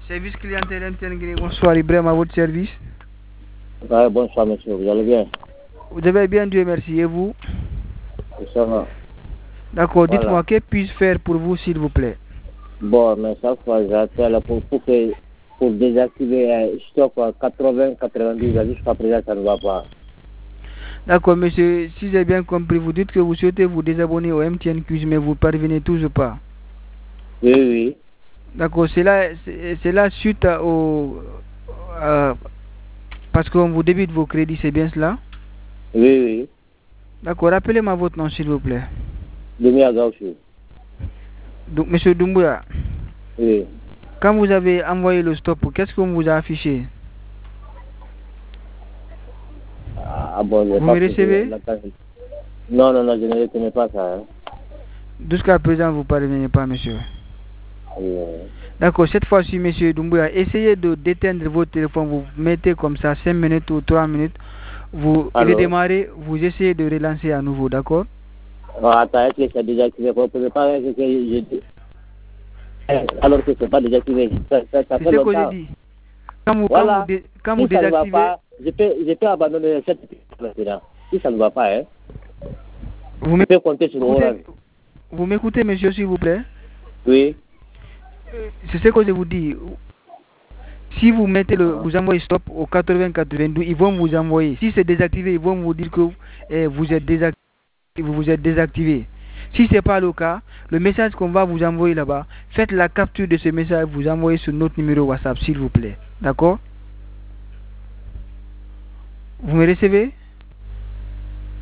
Service clientèle MTN, bonsoir Ibrahim, à votre service. Ouais, bonsoir monsieur, vous allez bien? Vous avez bien, Dieu merci, et vous? Ça va. D'accord, Voilà. dites-moi, que puis-je faire pour vous s'il vous plaît? Bon, mais chaque fois j'appelle pour désactiver stock 80-90, jusqu'à présent ça ne va pas. D'accord, monsieur, si j'ai bien compris, vous dites que vous souhaitez vous désabonner au MTN Quiz, mais vous ne parvenez toujours pas. Oui, oui. D'accord, c'est là suite parce qu'on vous débite vos crédits, c'est bien cela? Oui, oui. D'accord, rappelez-moi votre nom s'il vous plaît. Demi à Gaucho. Donc, monsieur Doumbouya, Oui. quand vous avez envoyé le stop, qu'est-ce qu'on vous a affiché? Ah bon, Vous me recevez? Non, non, non, je ne reconnais pas ça. Hein. Jusqu'à présent, vous ne parvenez pas, monsieur. Oui. D'accord, cette fois-ci, monsieur Doumbouya, essayez de déteindre votre téléphone, vous mettez comme ça 5 minutes ou 3 minutes, vous redémarrez, vous essayez de relancer à nouveau, d'accord? Attends, est-ce que c'est désactivé? Vous ne pouvez pas que je dis. Alors que ce n'est pas désactivé. Ça C'est fait ce que longtemps. j'ai dit. Quand vous Si ça ne va pas, je peux abandonner cette maintenant. Si ça ne va pas, hein, je peux compter sur Orange. Vous m'écoutez, monsieur, s'il vous plaît? Oui. C'est ce que je vous dis. Si vous mettez vous envoyez stop au 80-92, ils vont vous envoyer. Si c'est désactivé, ils vont vous dire que vous êtes désactivé. Si ce n'est pas le cas, le message qu'on va vous envoyer là-bas, faites la capture de ce message, vous envoyez sur notre numéro WhatsApp, s'il vous plaît. D'accord? Vous me recevez?